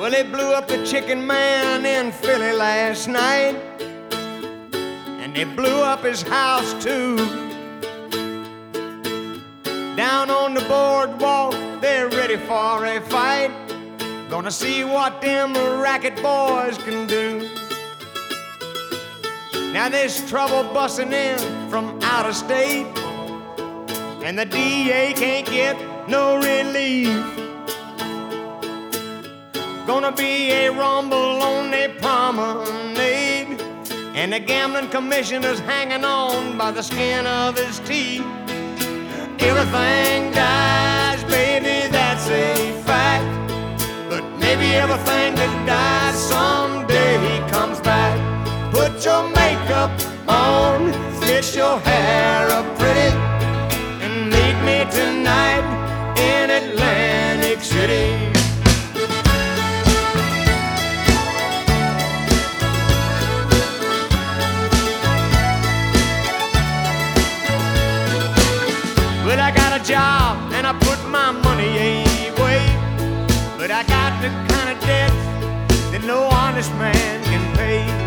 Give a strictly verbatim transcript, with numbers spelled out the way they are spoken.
Well, they blew up the Chicken Man in Philly last night, and they blew up his house too. Down on the boardwalk, they're ready for a fight. Gonna see what them racket boys can do. Now there's trouble busting in from out of state, and the D A can't get no relief. Gonna be a rumble on the promenade, and the gambling commissioner's hanging on by the skin of his teeth. Everything dies, baby, that's a fact. But maybe everything that dies someday comes back. Put your makeup on, fix your hair up pretty, and meet me tonight in Atlantic City. Well, I got a job and I put my money away, but I got the kind of debt that no honest man can pay.